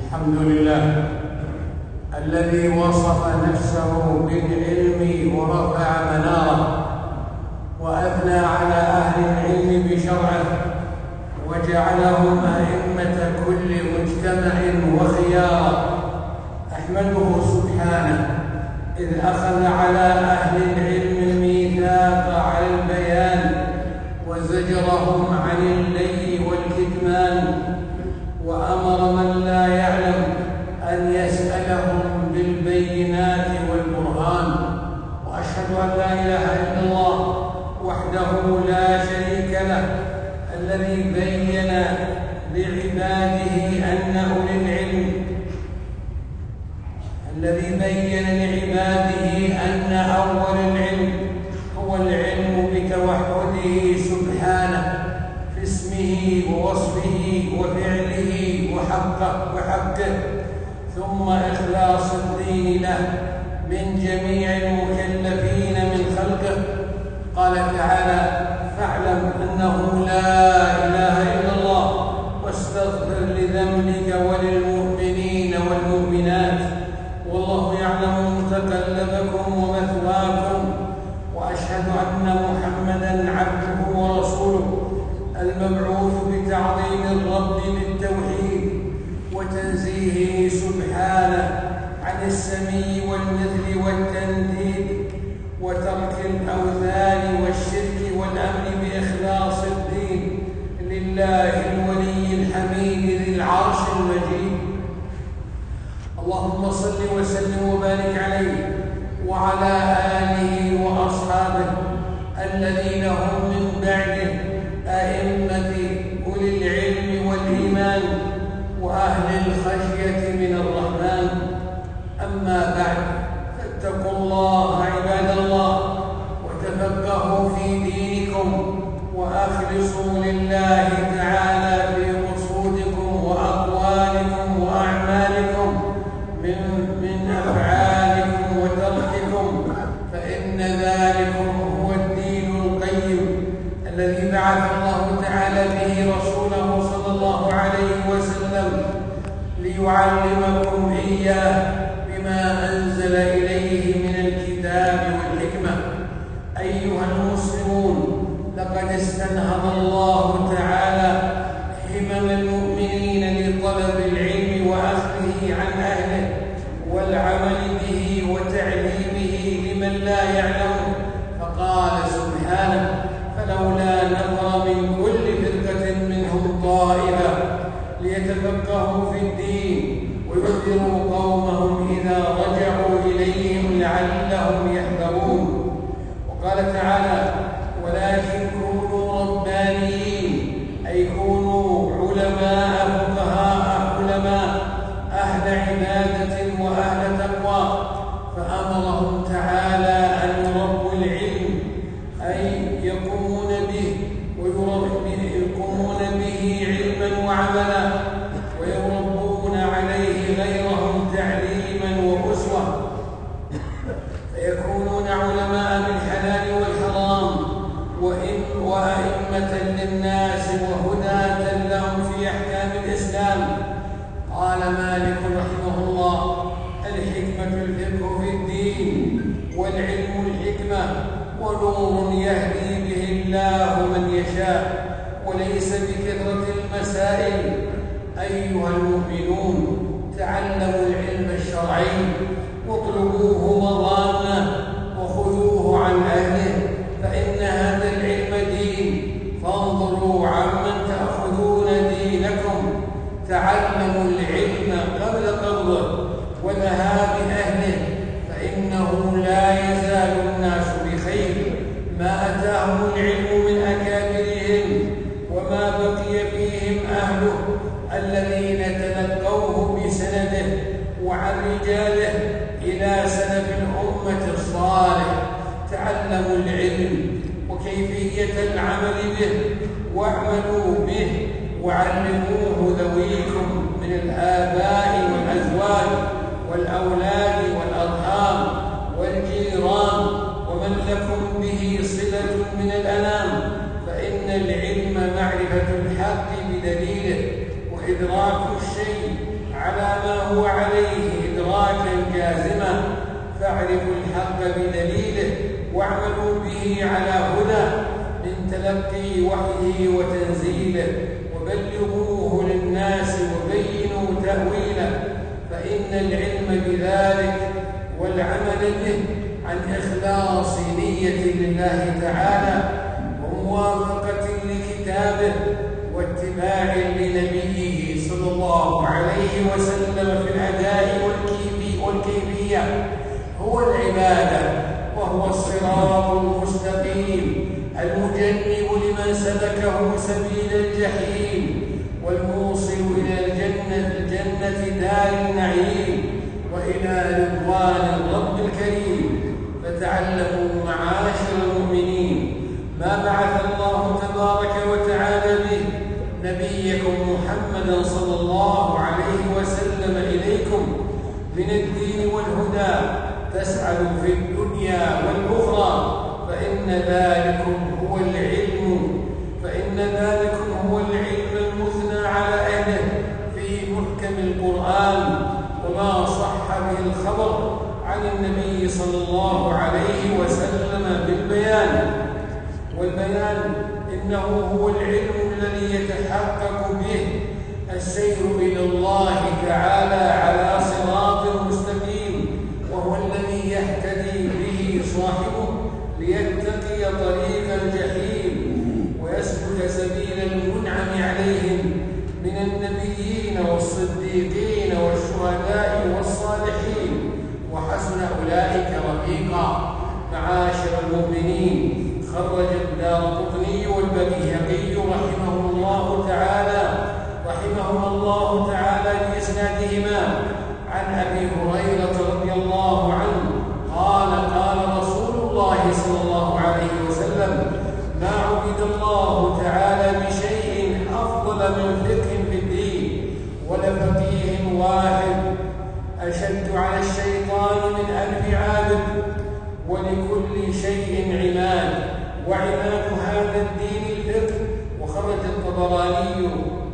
الحمد لله الذي وصف نفسه بالعلم ورفع مناره وأثنى على أهل العلم بشرعه وجعلهم أئمة كل مجتمع وخيارا. أحمده سبحانه إذ أخذ على أهل العلم الميثاق على البيان وزجرهم عن اللي والكتمان، وأمر من لا يعلم أن يسألهم بالبينات والبرهان. وأشهد أن لا إله إلا الله وحده لا شريك له الذي بين لعباده أن أول العلم هو العلم بتوحده سبحانه في اسمه ووصفه وفعله وحقه، ثم إخلاص الدين له من جميع المكلفين من خلقه. قال تعالى: فاعلم أنه لا إله إلا الله واستغفر لذنبك وللمؤمنين والمؤمنات والله يعلم متقلبكم ومثواكم. وأشهد أن محمدًا عبده ورسوله المبعوث بتعظيم الرب بالتوحيد وتنزيهه سبحانه عن السمي والمثل والتنديد وترك الأوثان والشرك والأمر بإخلاص الدين لله الولي الحميد ذي العرش المجيد. اللهم صل وسلم وبارك عليه وعلى آله وأصحابه الذين هم من بعده أئمة أولي العلم والإيمان وأهل الخشية من الرحمن. أما بعد، فاتقوا الله عباد الله وتفقهوا في دينكم وأخلصوا لله تعالى في قصودكم وأقوالكم وأعمالكم من أفعالكم وترككم، فإن ذلكم هو الدين القيم الذي بعث الله تعالى به رسوله صلى الله عليه وسلم ليعلمكم إياه بما أنزل إليه من الكتاب والحكمة. أيها المسلمون، لقد استنهض الله تعالى همم المؤمنين لطلب العلم وأخذه عن أهله والعمل به وتعليمه لمن لا يعلمه، فقال سبحانه: فلولا نفر من كل فرقة منهم طائفة ليتفقهوا في الدين وينذروا قومهم إذا رجعوا إليهم لعلهم يحذرون. وقال تعالى: ولكن كونوا ربانيين، أي كونوا علماء فقهاء علماء أهل عبادة وأهل تقوى. فأمرهم تعالى أن يربوا العلم، أي يقومون به علما وعملا، ويربون عليه غيرهم تعليما وأسوة، فيكونون علماء بالحلال والحرام وأئمة للناس وهداة لهم في أحكام الإسلام. قال مالك رحمه الله: الحكمة الفقه في الدين، والعلم الحكمة، ونور يهدي به الله من يشاء، وليس بكثرة المسائل. أيها المؤمنون، تعلموا العلم الشرعي واطلبوه مضامه وخذوه عن أهله، فإن هذا العلم دين. فانظروا عمن تأخذون دينكم. تعلموا العلم قبل قبضه وذهاب أهله، فإنه لا يزال الناس بخير ما أتاهم العلم من أكابرهم وما بقي فيهم أهله الذين تلقوه بسنده وعن رجاله إلى سلف الأمة الصالح. تعلموا العلم وكيفية العمل به واعملوا به وعلموه ذويكم من الآباء والأزواج والأولاد والأرحام والجيران ومن لكم به صلة من الأنام، فإن العلم معرفة الحق بدليله وإدراك الشيء على هو عليه إدراكا جازما، فاعرفوا الحق بدليله واعملوا به على هدى من تلقي وحيه وتنزيله، وبلغوه للناس وبينوا تأويله، فإن العلم بذلك والعمل به عن إخلاص نية لله تعالى وموافقة لكتابه واتباع لنبيه صلى الله عليه وسلم في الأداء والكيفية هو العبادة، وهو الصراط المستقيم المجنب لمن سلكه سبيل الجحيم والموصل إلى الجنة دار النعيم وإلى رضوان الرب الكريم. فتعلموا معاشر المؤمنين ما بعث الله تبارك وتعالى به نبيكم محمدا صلى الله عليه وسلم إليكم من الدين والهدى تسعدوا في الدنيا والأخرى، فإن ذلكم هو العلم المثنى على أهله في محكم القرآن وما صح به الخبر عن النبي صلى الله عليه وسلم بالبيان. والبيان إنه هو العلم الذي يتحقق به السير إلى الله تعالى على صراط مستقيم، وهو الذي يهتدي به صاحبه ليتقي طريق الجحيم ويسلك سبيل المنعم عليهم من النبيين والصديقين والشهداء والصالحين، وحسن أولئك رفيقا. معاشر المؤمنين، خرج الدارقطني والبيهقي رحمهما الله تعالى بإسنادهما عن أبي هريرة رضي الله عنه قال قال رسول الله صلى الله عليه وسلم: ما عبد الله تعالى بشيء أفضل من فقه في الدين ولا فقيه واحد أشد على الشيطان من 1000 عابد، ولكل شيء عماد، وعماد هذا الدين الفقه. وخرج الطبراني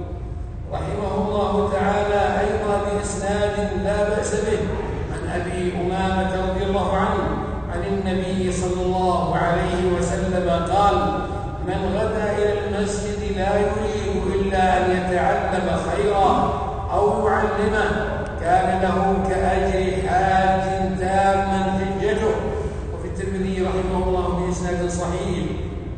رحمه الله تعالى أيضا بإسناد لا بأس به عن أبي أمامة رضي الله عنه عن النبي صلى الله عليه وسلم قال: من غدا إلى المسجد لا يريد إلا أن يتعلم خيرا أو يعلمه كان له كأجر حاج تاما حجته. وفي الترمذي رحمه الله بإسناد صحيح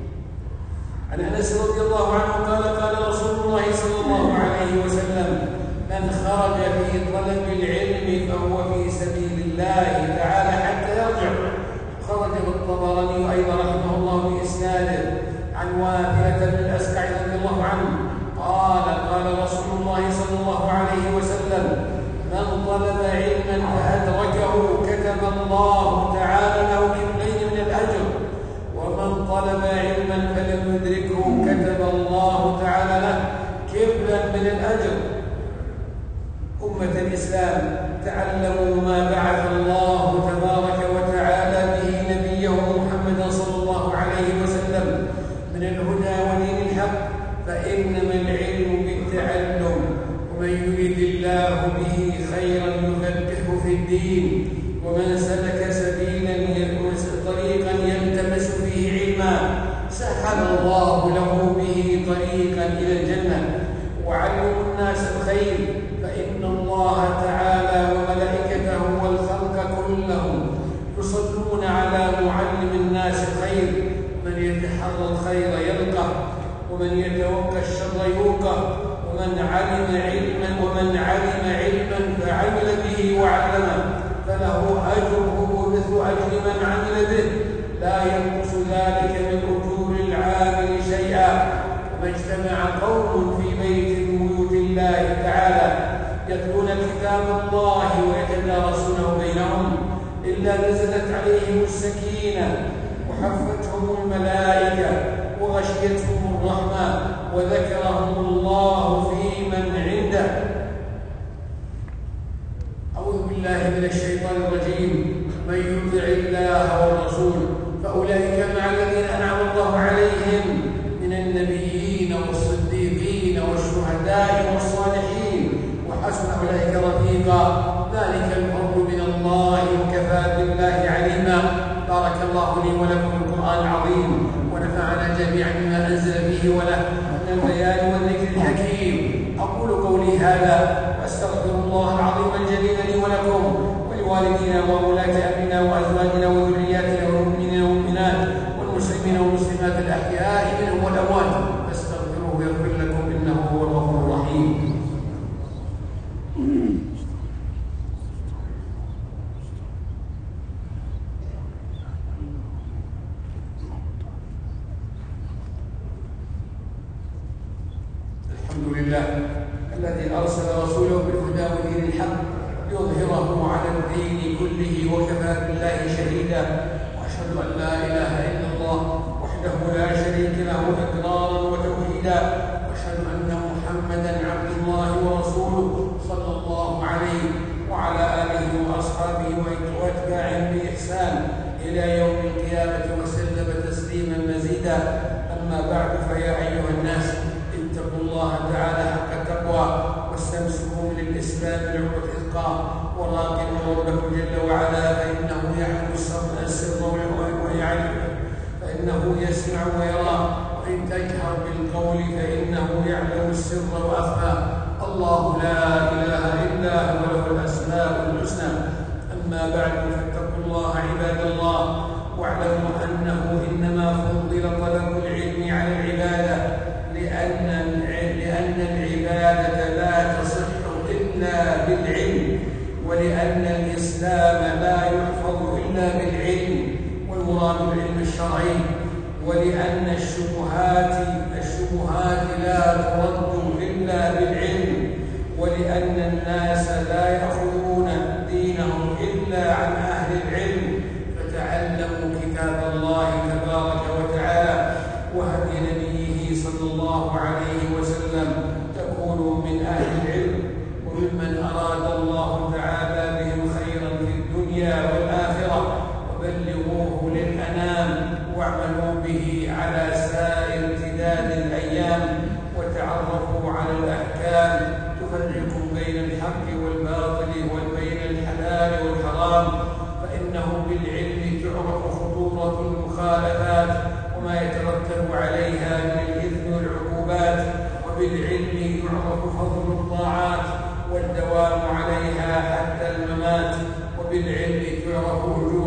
عن أنس رضي الله عنه قال: قال رسول الله صلى الله عليه وسلم: من خرج في طلب العلم فهو في سبيل الله تعالى حتى يرجع. خرجه الطبراني أيضا رحمه الله بإسناده عن واثلة بن الأسقع رضي الله عنه قال: قال رسول الله صلى الله عليه وسلم: من طلب علما فأدركه كتب الله تعالى له كفلين من الأجر، ومن طلب علما فلم يدركه كتب الله تعالى له كفلا من الأجر. أمة الإسلام، تعلموا ما بعث الله تبارك وتعالى به نبيه محمدا صلى الله عليه وسلم من الهدى ودين الحق، فإنما العلم بالتعلم، ومن يريد الله به خيرا يفقهه في الدين، ومن سلك طريقا يلتمس فيه علما سهل الله له به طريقا إلى الجنة. وعلموا الناس الخير، فإن الله تعالى وملائكته والخلق كلهم يصلون على معلم الناس الخير. من يتحرى الخير يلقه، ومن يتوقى الشر يوقه، ومن علم علما فعمل به وعلمه فله أجره مثل أجر من عمل به، لا ينقص ذلك من أجور العامل شيئا. وما اجتمع قوم في بيت من بيوت الله تعالى يتلون كتاب الله ويتدارسونه بينهم إلا نزلت عليهم السكينة وحفتهم الملائكة وغشيتهم الرحمة وذكرهم الله في من عنده. أعوذ بالله من الشيطان الرجيم. من يطع الله والرسول فأولئك مع الذين أنعم الله عليهم من النبيين والصديقين والشهداء والصالحين، وحسن أولئك رفيقا. وتوفيقا. ذلك الفضل من الله وكفى بالله عليما. بارك الله لي ولكم القرآن العظيم ونفعنا جميعا بما أنزل فيه وله من البيان والذكر الحكيم. أقول قولي هذا وأستغفر الله العظيم الجليل لي ولكم ولوالدينا وولاة أمرنا وأزواجنا وذرياتنا والمؤمنين والمؤمنات والمسلمين والمسلمات الأحياء منهم والأموات فاستغفروه يغفر لكم إنه هو الغفور الرحيم. الحمد لله الذي أرسل رسوله بالهدى ودين الحق ليظهره على الدين كله وكفى بالله شهيدا. وأشهد أن لا إله إلا الله وحده لا شريك له إقرارا وتوحيدا. وأشهد أن محمدا عبد الله ورسوله صلى الله عليه وعلى آله وأصحابه وأتباعهم بإحسان إلى يوم القيامة وسلم تسليما مزيدا. أما بعد فيا أيها الناس اتقوا الله تعالى حق التقوى واستمسكوا بالإسلام العروة الإتقان وراقبوا ربكم جل وعلا فإنه يعلم السر ويعلم فإنه يسمع ويرى وإن تجهر بالقول فإنه يعلم السر وأخفى. الله لا إله إلا هو له الأسماء الحسنى. أما بعد فاتقوا الله عباد الله واعلموا أنه إنما فضل طلب العلم على العبادة لأن العبادة لا تصح إلا بالعلم ولأن الإسلام لا يحفظ إلا بالعلم والمراد بالعلم الشرعي ولأن الشبهات لا ترد إلا بالعلم ولأن الناس لا يأخذون دينهم إلا عن أهل العلم. فتعلموا كتاب الله تبارك وتعالى وهدي نبيه صلى الله عليه وسلم تكونوا من أهل العلم وممن أراد الله تعالى بهم خيرا في الدنيا والآخرة وبلغوه للأنام واعملوا به على سائر امتداد الأيام وتعرفوا على الأحكام تفرق بين الحق والباطل وبين الحلال والحرام فإنه بالعلم تعرف خطورة المخالفات وما يترتب عليها من الإثم والعقوبات وبالعلم يعرف فضل الطاعات والدوام عليها حتى الممات وبالعلم تعرف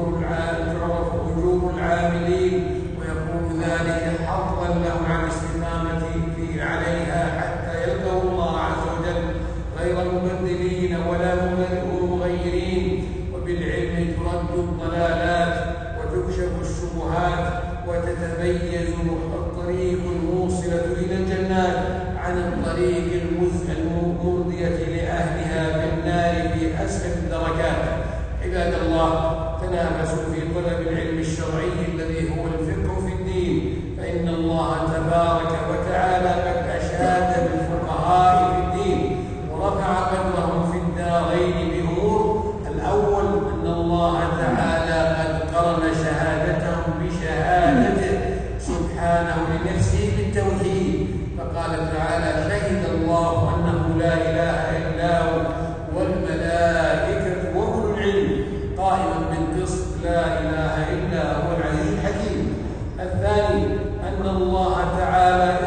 أجور العاملين ويكون ذلك حظا لهم عن الاستقامة عليها حتى يلقوا الله عز وجل غير مبدلين ولا مغيرين. وبالعلم ترد الضلالات وتكشف الشبهات وتتميز الطريق الموصلة إلى الجنات عن الطريق المرضية لأهلها في النار في أسفل الدركات. عباد الله تنافسوا في طلب العلم الشرعي الذي هو الفقه في الدين فإن الله تبارك وتعالى قد أشاد بالفقهاء في الدين ورفع قدرهم في الدارين بأمور. الأول أن الله تعالى قد قرن شهادتهم بشهادته سبحانه لنفسه بالتوحيد فقال تعالى شهد الله أنه لا إله إلا هو والملائكة وأولو العلم قائما بالقسط لا إله إلا هو العزيز الحكيم. الثاني أن الله تعالى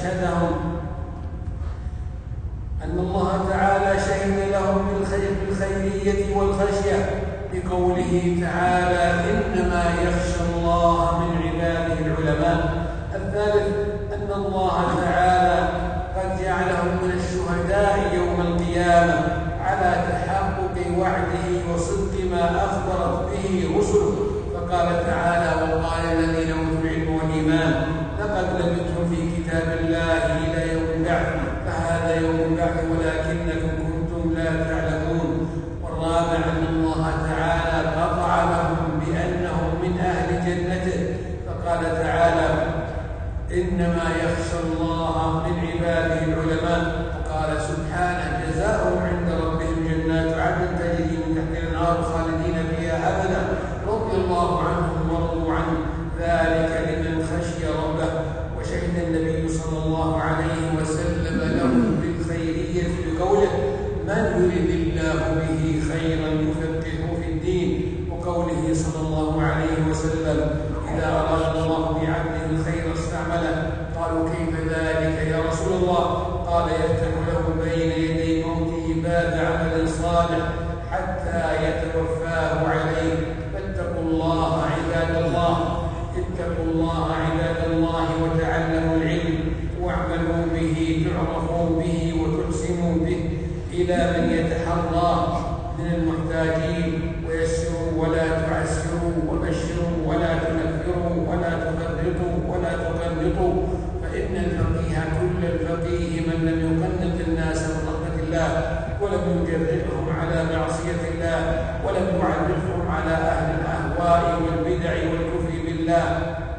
شهد لهم بالخيرية والخشية بقوله تعالى إنما يخشى الله من عباده العلماء. الثالث أن الله تعالى قد جعلهم من الشهداء يوم القيامة على تحقق وعده وصدق ما أخبرت به رسله فقال تعالى وقال الذين أوتوا العلم والإيمان لقد لبثتم في كتاب الله إلى يوم البعث فهذا يوم البعث ولكنكم كنتم لا تعلمون. والرابع أن الله تعالى قطع لهم بأنهم من أهل جنته فقال تعالى إنما يخشى الله من عباده العلماء. وقال سبحانه جزاؤهم عند ربهم جنات عدن تجري من تحتها الأنهار خالدين فيها أبدا رضي الله عنهم ورضوا عنه ذلك لمن خشي ربه. وشهد النبي صلى الله عليه وسلم لهم بالخيرية بقوله من يرد الله به خيرا يفقهه في الدين. وقوله صلى الله عليه وسلم: إذا أراد الله بعبده الخير استعمله. قالوا: كيف ذلك يا رسول الله؟ قال: يفتح له بين يدي موته باب عمل صالح حتى يتوفاه عليه. فاتقوا الله عباد الله، اتقوا الله عباد الله، وتعلموا العلم واعملوا به تعرفوا به وتحسنوا به إلى من يتحرى من المحتاجين، ويسروا ولا تعسروا، وبشروا ولا تنفروا، ولا تفرطوا ولا تقنطوا، فإن الفقيه كل الفقيه من لم يقنط الناس من رحمة الله، ولم يجرئهم على معصية الله، ولم يعرفهم على أهل الأهواء والبدع والكفر بالله.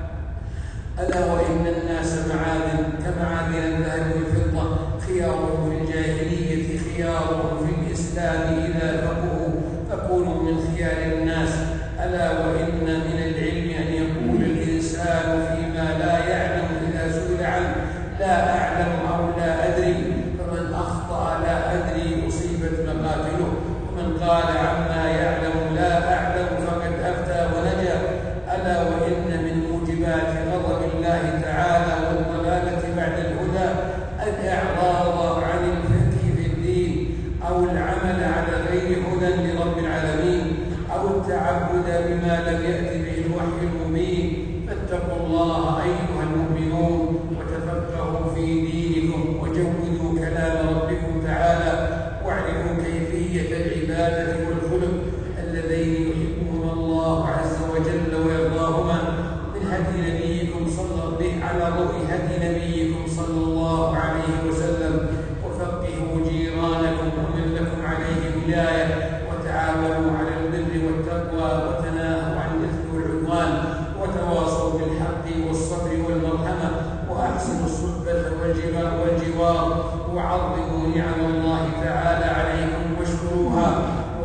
ألا وإن الناس معادن كمعادن الذهب والفضة، خيارهم في الجاهلية خيارهم في الإسلام إذا فقهوا فكونوا من خيار الناس. ألا وإن من العلم أن يقول الإنسان فيما لا يعلم إذا سئل عنه: لا أعلم أو لا أدري. فمن أخطأ لا أدري أصيبت مقاتله، ومن قال عما يعلم لا أعلم فقد أفتى ونجا. ألا وإن من موجبات غضب الله تعالى والضلالة بعد الهدى الإعراض عن الفقه في الدين، أو العمل على غير هدى لرب العالمين، أو التعبد بما لم يأت به الوحي المبين. فاتقوا الله أيها المؤمنون، وتفقهوا في دينكم، وجودوا كلام ربكم تعالى، واعرفوا كيفية العبادة والخلق اللذين يحبهما الله عز وجل ويرضاهما من هدي نبيكم على ضوء هدي نبيكم صلى الله عليه وسلم. وفقهوا جيرانكم ومن لكم عليه ولاية، وتعاونوا على البر والتقوى، وتناهوا عن الإثم والعدوان، وتواصوا بالحق والصبر والمرحمة، وأحسنوا الصحبة والجوار، وعظموا نعم الله تعالى عليكم واشكروها،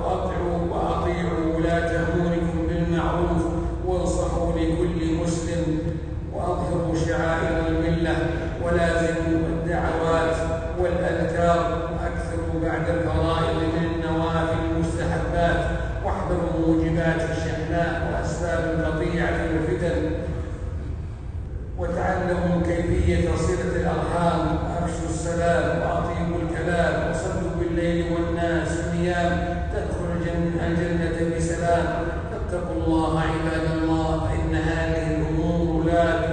وأطيعوا ولاة أموركم بالمعروف، وانصحوا لكل مسلم، وأظهروا شعائر الملة، ولازموا الدعوات والأذكار، وأكثروا بعد الفرائض من النوافل المستحبات، واحذروا موجبات الشحناء وأسباب القطيعة والفتن، وتعلموا كيفية صلة الأرحام، وأفشوا السلام، وأطيبوا الكلام، وصلوا بالليل والناس نيام، تدخل الجنة بسلام. فاتقوا الله عباد الله، فإن هذه الأمور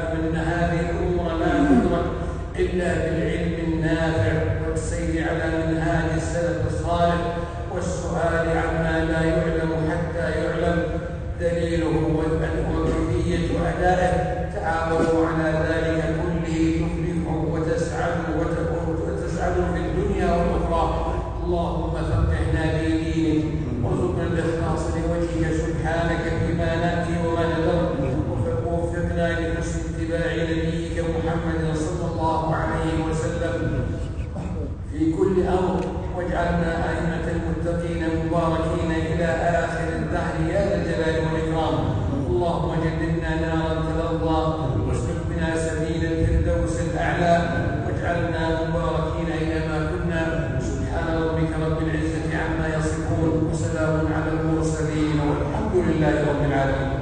لا تدرك إلا بالعلم النافع، والسير على منهاج السلف الصالح، والسؤال عما لا يعلم حتى يعلم دليله وكيفية أدائه. تعاونوا على ذلك كله تفلحوا وتسعدوا في الدنيا والأخرى. اللهم فقهنا في دينك، وارزقنا الإخلاص لوجهك سبحانك فيما نأتي وما نذر، ووفقنا لحسن اتباع نبيك محمد صلى الله عليه وسلم في كل أمر، واجعلنا أئمة المتقين مباركين إلى آخر الدهر يا ذا الجلال والإكرام. اللهم جنبنا نارا تلظى، واسلك بنا سبيل الفردوس الأعلى، واجعلنا مباركين أينما كنا. سبحان ربك رب العزة عما يصفون، وسلام على المرسلين، والحمد لله رب العالمين.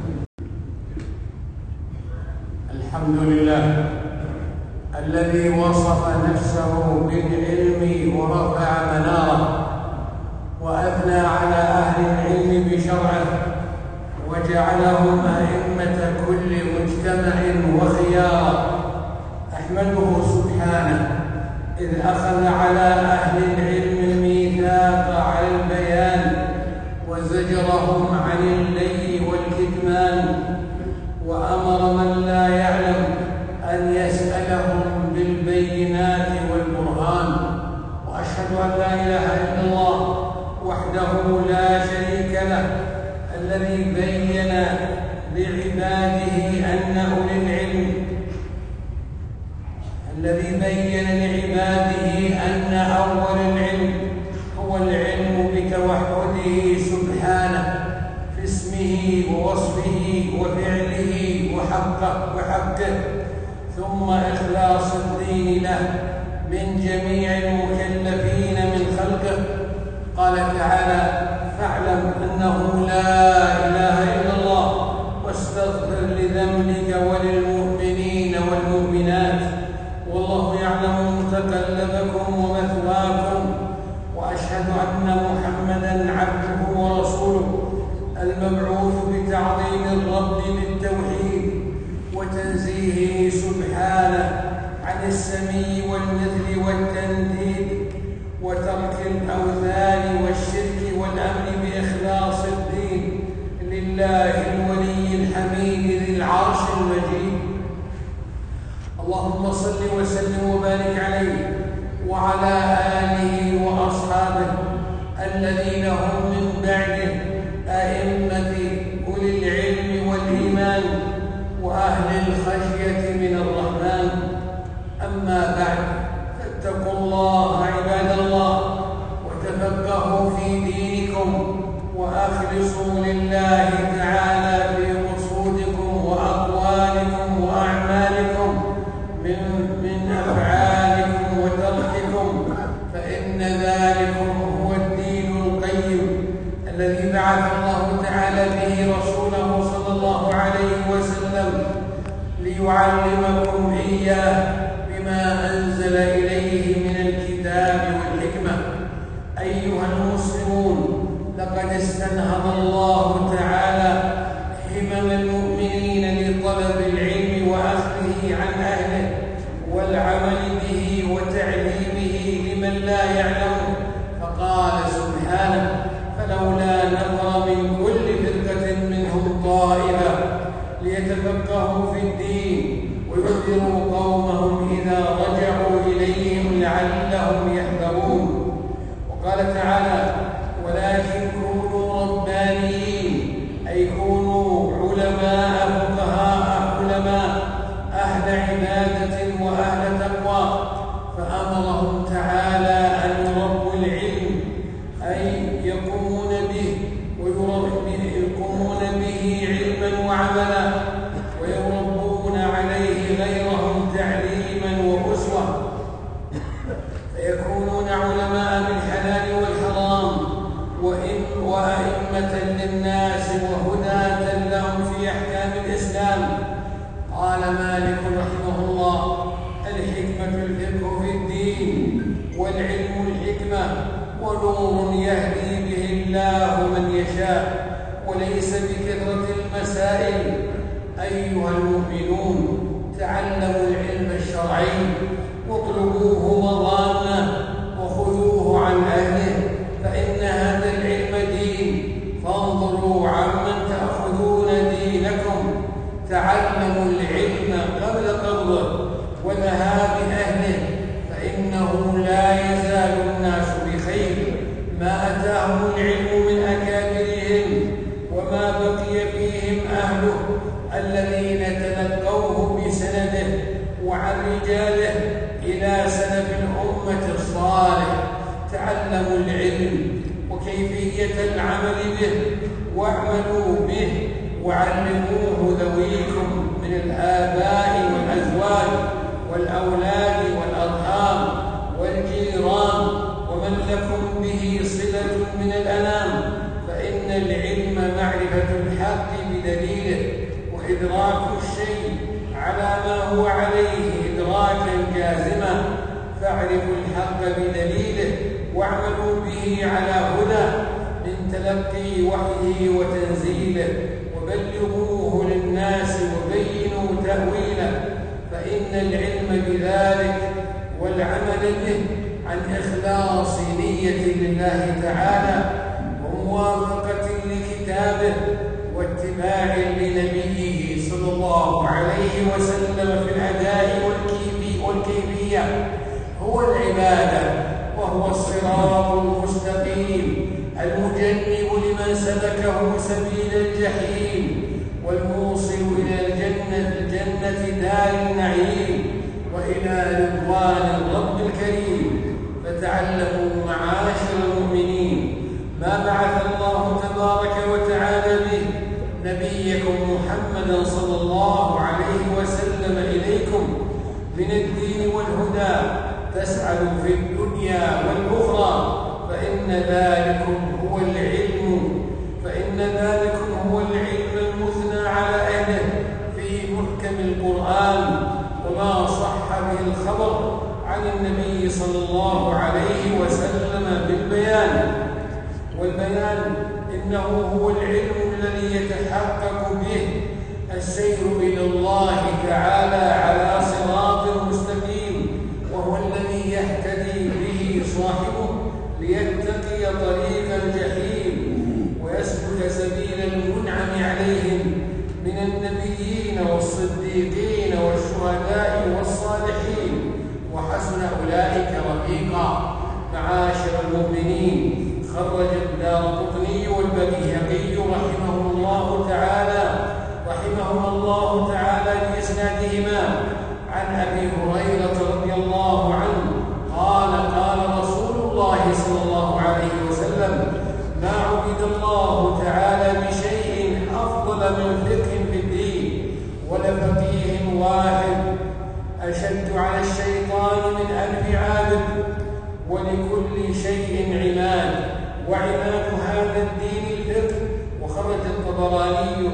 الحمد لله الذي وصف نفسه بالعلم ورفع مناره، وأثنى على أهل العلم بشرعه، وجعلهم أئمة كل مجتمع وخيارا. أحمده سبحانه إذ أخذ على أهل العلم الميثاق على البيان، وزجرهم عن اللي والكتمان، وأمر من لا يعلم أن يسألهم بالبينات والبرهان. وأشهد أن لا إله إلا الله وحده لا شريك له، الذي بين لعباده أن أول العلم هو العلم بتوحده سبحانه في اسمه ووصفه وفعله وحقه، ثم إخلاص الدين له من جميع المكلفين من خلقه، المبعوث بتعظيم الرب بالتوحيد وتنزيهه سبحانه عن السمي والنذر والتنديد وترك الأوثان والشرك والأمر بإخلاص الدين لله الولي الحميد ذي العرش المجيد. اللهم صل وسلم وبارك عليه وعلى آله وأصحابه الذين هم من بعده أئمة أولي العلم والإيمان وأهل الخشية من الرحمن. أما بعد، فاتقوا الله عباد الله وتفقهوا في دينكم وأخلصوا لله تعالى في قصودكم وأقوالكم وأعمالكم من أفعالكم وترككم، فإن ذلكم هو الدين القيم الذي بعث الله تعالى به رسوله صلى الله عليه وسلم ليعلمكم إياه بما أنزل إليه من الكتاب والحكمة. أيها المسلمون، لقد استنهض الله تعالى همم المؤمنين لطلب العلم وأخذه عن أهله والعمل به وتعليمه لمن لا يعلمه، فقال سبحانه: فلولا نفر من كل فرقة منهم طائفة ليتفقهوا في الدين وينذروا قومهم إذا رجعوا إليهم لعلهم يحذرون. وقال تعالى: ولكن كونوا ربانيين، أي كونوا علماء فقهاء علماء أهل عبادة وأهل تقوى. فأمرهم تعالى أن يربوا العلم، أي يقومون به علما وعملا، ويربون عليه غيرهم تعليما وأسوة، فيكونون علماء بالحلال والحرام وأئمة للناس وهداة لهم في أحكام الإسلام. قال مالك رحمه الله: الحكمة الفقه في الدين، والعلم الحكمة، ونور يهدي به الله من يشاء، وليس بكثرة المسائل. أيها المؤمنون، تعلموا العلم الشرعي واطلبوه مضامه وخذوه عن أهله، فإن هذا العلم دين. فانظروا عمن تأخذون دينكم. تعلموا العلم قبل قبضه وذهاب أهله، فإنه لا يزال الناس بخير ما أتاهم العلم من أكابرهم وما بقي فيهم أهله الذين تلقوه بسنده وعن رجاله إلى سلف الأمة الصالح. تعلموا العلم وكيفية العمل به واعملوا به وعلموه ذويكم من الآباء والأزواج والأولاد والأرحام والجيران ومن لكم به صلة من الأنام، فإن العلم معرفة الحق بدليله وإدراك الشيء على ما هو عليه إدراكا جازما. فاعرفوا الحق بدليله واعملوا به على هدى من تلقي وحيه وتنزيله، وبلغوه للناس وبينوا تأويله، فإن العلم بذلك والعمل به عن إخلاص نية لله تعالى وموافقة لكتابه واتباع لنبيه صلى الله عليه وسلم في الأداء والكيفية هو العبادة، وهو الصراط المستقيم المجنب لمن سلكه سبيل الجحيم والموصل إلى الجنة دار النعيم وإلى رضوان الرب الكريم. فتعلموا معاشر المؤمنين ما بعث الله تبارك وتعالى به نبيكم محمدا صلى الله عليه وسلم إليكم من الدين والهدى تسعدوا في الدنيا والأخرى، فإن ذلكم هو العلم المثنى على أهله في محكم القرآن وما صح به الخبر عن النبي صلى الله عليه وسلم بالبيان. والبيان إنه هو العلم الذي يتحقق به السير إلى الله تعالى على صراط مستقيم، وهو الذي يهتدي به صاحبه ليتقي طريق الجحيم ويسلك سبيل المنعم عليهم من النبيين والصديقين والشهداء والصالحين، وحسن أولئك رفيقا. معاشر المؤمنين، خرج الدارقطني والبيهقي رحمهما الله تعالى بإسنادهما عن أبي هريرة رضي الله عنه قال قال رسول الله صلى الله عليه وسلم: ما عبد الله تعالى بشيء أفضل من فقه في الدين ولا فقيه واحد أشد على الشيطان من 1000 عابد، ولكل شيء عماد، وعماد هذا الدين الفقه. وخرج الطبراني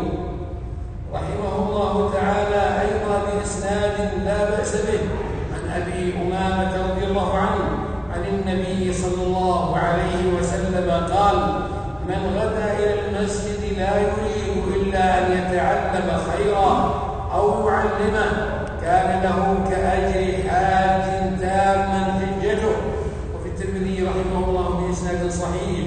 رحمه الله تعالى أيضا بإسناد لا بأس به عن أبي أمامة رضي الله عنه عن النبي صلى الله عليه وسلم قال: من غدا إلى المسجد لا يريد إلا أن يتعلم خيرا أو يعلمه كان له كأجر حاج تاما حجته. وفي الترمذي رحمه الله بإسناد صحيح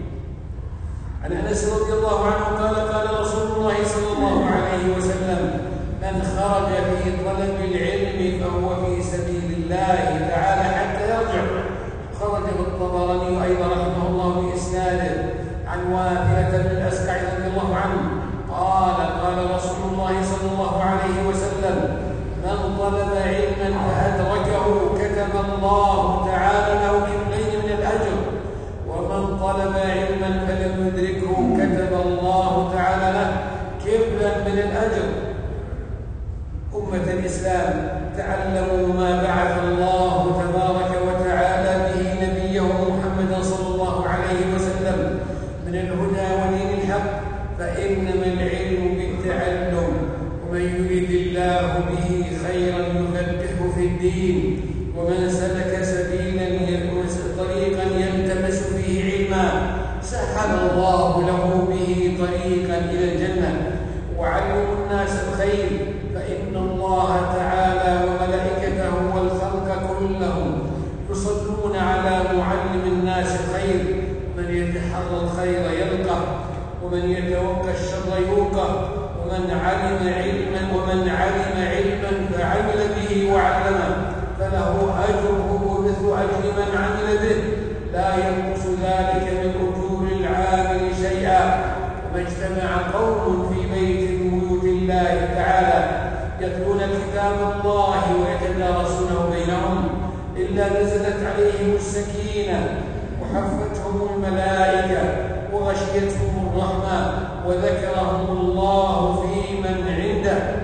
عن أنس رضي الله عنه قال قال رسول الله صلى الله عليه وسلم: من خرج في طلب العلم فهو في سبيل الله تعالى حتى يرجع. خرجه الطبراني أيضا رحمه الله بإسناده عن واثلة بن الأسقع رضي الله عنه قال قال رسول الله صلى الله عليه وسلم: من طلب علما فأدركه كتب الله تعالى له كفلين من الأجر، ومن طلب علما فلم يدركه كتب الله تعالى له كفلا من الأجر. أمة الإسلام، تعلموا ما بعث الله تبارك وتعالى به نبيه محمدا صلى الله عليه وسلم من الهدى ودين الحق، فإنما العلم بالتعلم، ومن يريد الله به خيرا يفقهه في الدين، ومن سلك سبيلا طريقا يلتمس فيه علما سهل الله له به طريقا إلى الجنة. وعلموا الناس الخير، فإن الله تعالى وملائكته والخلق كلهم يصلون على معلم الناس الخير. من يتحرى الخير يلقى، ومن يتوقى الشر يوقى، ومن علم علما فعمل به وعلمه فله أجره مثل أجر من عمل به، لا ينقص ذلك من أجور العامل شيئا. وما اجتمع قوم في بيت من بيوت الله تعالى يتلون كتاب الله ويتدارسونه بينهم إلا نزلت عليهم السكينة وحفتهم الملائكة وغشيتهم الرحمة وذكرهم الله في من عنده.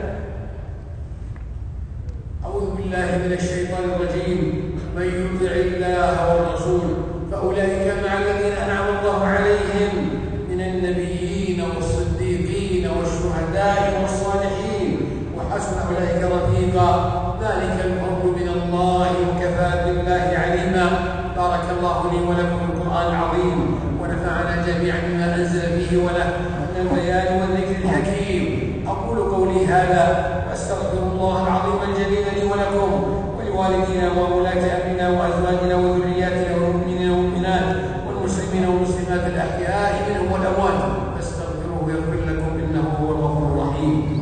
أعوذ بالله من الشيطان الرجيم. من يطع الله والرسول فأولئك مع الذين أنعم الله عليهم من النبيين والصديقين والشهداء والصالحين، وحسن أولئك رفيقا. ذلك الفضل من الله وكفى بالله عليما. بارك الله لي ولكم بالقرآن العظيم، ونفعنا جميعا بما أنزل فيه وله من البيان والذكر الحكيم. أقول قولي هذا وأستغفر الله العظيم الجليل لي ولكم ولوالدينا وولاة أمرنا وأزواجنا وذرياتنا والمؤمنين والمؤمنات والمسلمين والمسلمات الأحياء منهم والأموات، فاستغفروه يغفر لكم إنه هو الغفور الرحيم.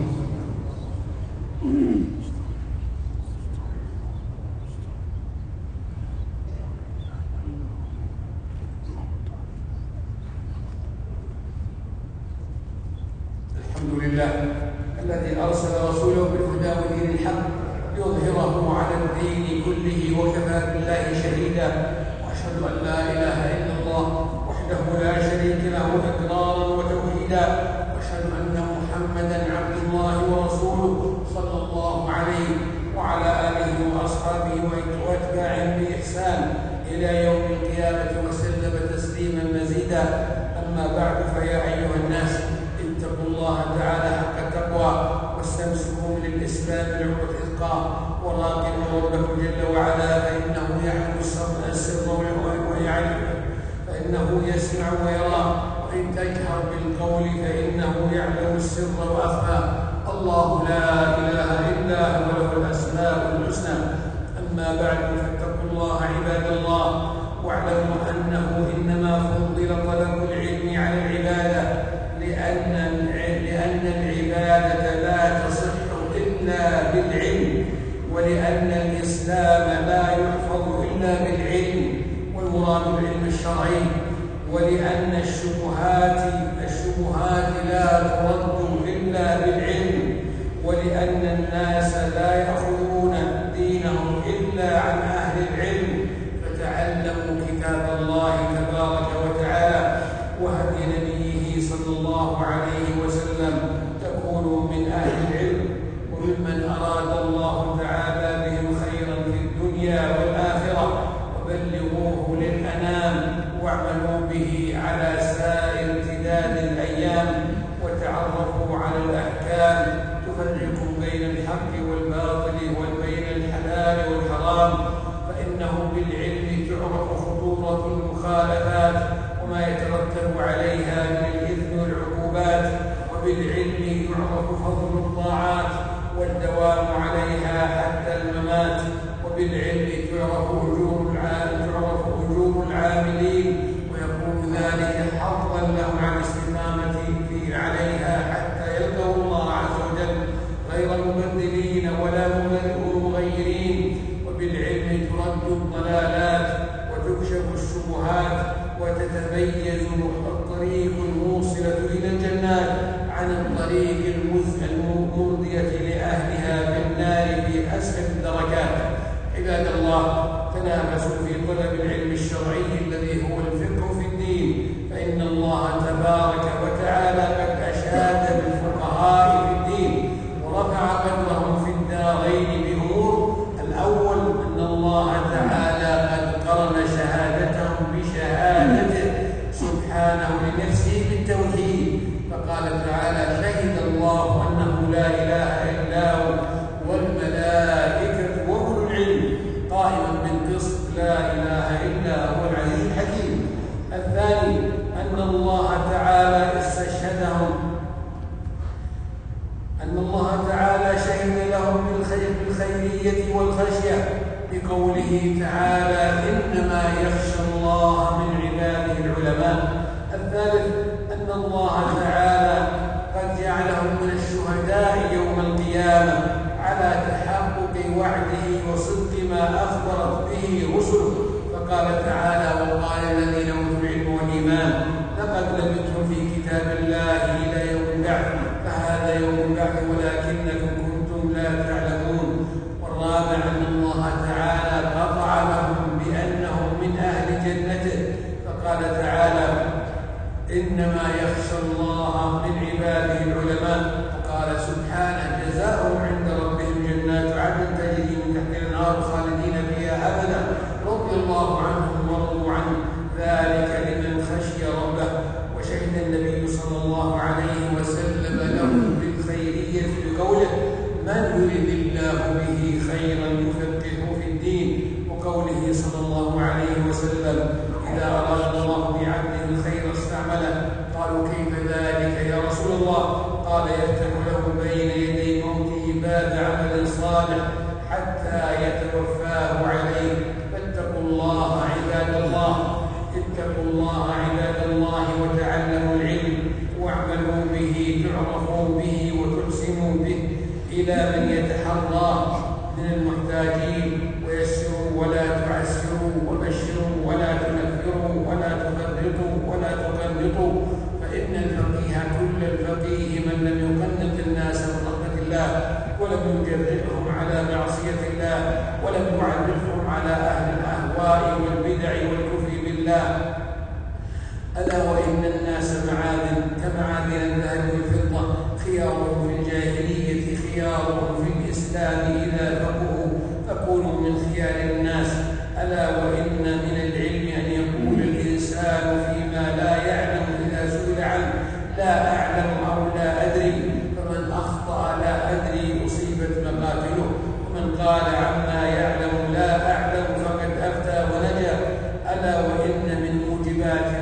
الحمد لله الذي أرسل رسوله بالهدى ودين الحق ليظهره على الدين كله وكفى بالله شهيدا. وأشهد أن لا إله إلا الله وحده لا شريك له إقرارا وتوحيدا، وأشهد أن محمدا عبد الله ورسوله صلى الله عليه وعلى آله وأصحابه وأتباعه بإحسان إلى يوم القيامة وسلم تسليما مزيدا. أما بعد، فيا أيها الناس اتقوا الله تعالى حق التقوى واستمسكوا للإسلام العروة إثقا، وراقبوا ربكم جل وعلا فإنه يعلم السر فإنه يسمع ويرى، وإن تجهر بالقول فإنه يعلم السر وأخفى. الله لا إله إلا هو له الأسماء الحسنى. أما بعد، فاتقوا الله عباد الله، واعلموا أنه إنما فضل طلب العلم على العبادة، لأن العبادة لا تصح إلا بالعلم، ولأن الإسلام لا يحفظ إلا بالعلم، والمراد بالعلم الشرعي، ولأن الشبهات لا ترد إلا بالعلم، ولأن الناس لا يأخذون دينهم إلا عن أهل العلم. فتعلموا كتاب الله تبارك وتعالى وهدي نبيه صلى الله عليه وسلم، تكونوا من أهل العلم وممن أراد الله تعالى بهم خيرا في الدنيا والآخرة، وبلغوه للأنام واعملوا به على سائر امتداد الأيام، وتعرفوا على الأحكام تفرق بين الحق والباطل وبين الحلال والحرام، فإنه بالعلم تعرف خطورة المخالفات وما يترتب عليها من الإثم والعقوبات، وبالعلم يعرف فضل الطاعات والدوام عليها حتى الممات، وبالعلم تعرف أجور العاملين، ويكون ذلك حظا لهم عن الاستقامة عليها حتى يلقوا الله عز وجل غير مبدلين ولا مغيرين. وبالعلم ترد الضلالات وتكشف الشبهات وتتميز الطريق الموصلة إلى الجنات عن الطريق المردية لأهلها في النار في أسفل الدركات. عباد الله، تنافسوا في طلب العلم الشرعي الذي هو الفقه في الدين، فإن الله تبارك وتعالى قد أشاد بالفقهاء في الدين ورفع قدرهم في الدارين بأمور. الأول أن الله تعالى قد قرن شهادتهم بشهادته سبحانه لنفسه بالتوحيد، فقال تعالى: شهد الله أنه لا إله إلا هو والملائكة وأولو العلم قائما بالقسط لا إله إلا هو العزيز الحكيم. الثاني أن الله تعالى شهد لهم بالخيرية والخشية بقوله تعالى: إنما يخشى الله من عباده العلماء. الثالث أن الله تعالى قد جعلهم من الشهداء يوم القيامة على تحقق وعده وصدق ما أخبرت به رسله، فقال تعالى: وقال الذين أوتوا العلم والإيمان لقد لبثتم في كتاب الله إلى يوم البعث، فهذا يوم البعث ولكنكم كنتم لا تعلمون. والرابع أن الله تعالى قطع لهم بأنهم من أهل جنته، فقال تعالى: إنما يخشى الله من عباده العلماء. وقال سبحانه: جزاؤهم عند ربهم جنات عدن تجري من تحتها الأنهار خالدين فيها أبدا رضي الله عنهم ورضوا عنه ذلك لمن خشي ربه. وشهد النبي صلى الله عليه وسلم لهم بالخيرية بقوله: من يرد الله به خيرا يفقهه في الدين، وقوله صلى الله عليه وسلم: إذا أراد الله بعبده الخير استعمله. قالوا: كيف ذلك يا رسول الله؟ قال: يفتح له بين يدي موته باب عمل صالح حتى يتوفاه عليه. فاتقوا الله عباد الله، اتقوا الله عباد الله، وتعلموا العلم واعملوا به تعرفوا به وتحسنوا به إلى من يتحرى من المحتاجين، ويسروا ولا تعسروا، وبشروا ولا تنفروا، ولا تفرطوا ولا تقنطوا، فإن الفقيه كل الفقيه من لم يقنط الناس من رحمة الله، ولم يجرئهم على معصية الله، ولم يعرفهم على أهل الأهواء والبدع والكفر بالله. ألا وإن الناس معادن كمعادن الذهب والفضة، خيارهم في الجاهلية خيارهم في الإسلام إذا فقهوا، فكونوا من خيار الناس. ألا وإن من العلم أن يقول الإنسان فيما لا يعلم إذا سئل عنه: لا أعلم أو لا أدري، فمن أخطأ لا أدري أصيبت مقاتله، ومن قال عما يعلم لا أعلم فقد أفتى ونجا. ألا وإن من موجبات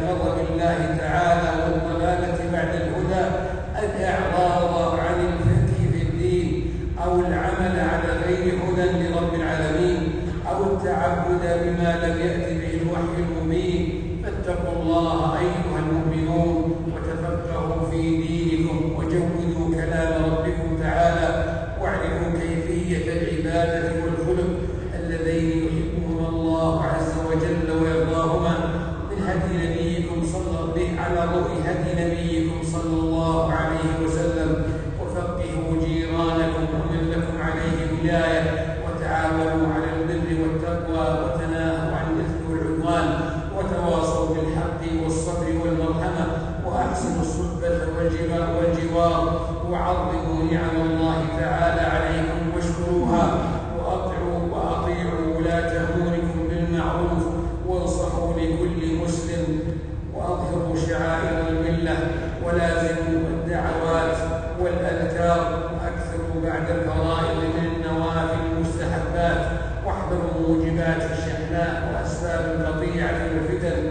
فاتقوا الله أيها المؤمنون وتفقهوا في دينكم وجودوا كلام ربكم تعالى واعرفوا كيفية العبادة والخلق اللذين يحبهما الله عز وجل ويرضاهما من هدي نبيكم على ضوء هدي نبيكم صلى الله عليه وسلم. وفقهوا جيرانكم ومن لكم عليه ولاية وتعاونوا على البر والتقوى وتناهوا عن الإثم والعدوان وتواصوا بالحق والصبر والمرحمة وأحسنوا الصحبة والجوار وعظموا نعم الله تعالى عليكم واشكروها وأطيعوا ولاة أموركم بالمعروف وانصحوا لكل مسلم وأظهروا شعائر الملة ولازموا الدعوات والأذكار وأكثروا بعد الفرائض من النوافل المستحبات واحذروا موجبات الشحناء وأسباب القطيعة والفتن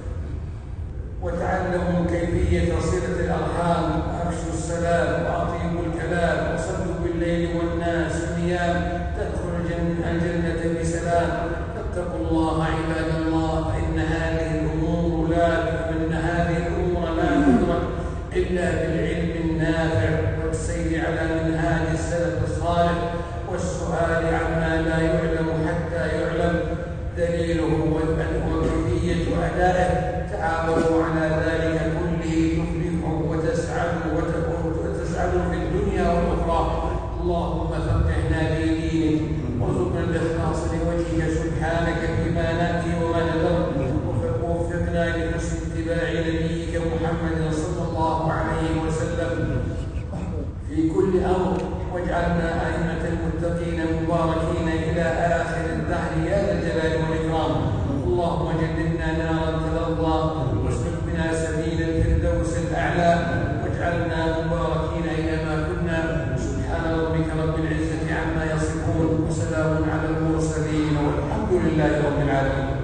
وتعلموا كيفية صلة الأرحام وأفشوا السلام وأطيبوا الكلام وصلوا بالليل والناس نيام تدخل الجنة بسلام. فاتقوا الله عباد الله فإن هذه الأمور لا تدرك إلا بالعلم النافع والسير على منهاج السلف الصالح والسؤال عما لا يعلم حتى يعلم دليله وكيفية أدائه. تعاونوا على ذلك كله تفلحوا وتسعدوا في الدنيا والأخرى. اللهم فقهنا في دينك وارزقنا الإخلاص لوجهك سبحانك فيما نأتي وما نذر ووفقنا لحسن اتباع نبيك محمد صلى الله عليه وسلم في كل أمر واجعلنا أئمة المتقين المباركين إلى آخر الدهر يا ذا الجلال والإكرام. اللهم جنبنا نارا تلظى واسلك بنا سبيل الفردوس الأعلى واجعلنا مباركين أينما كنا. سبحان ربك رب العزة عما يصفون وسلام على المرسلين والحمد لله رب العالمين.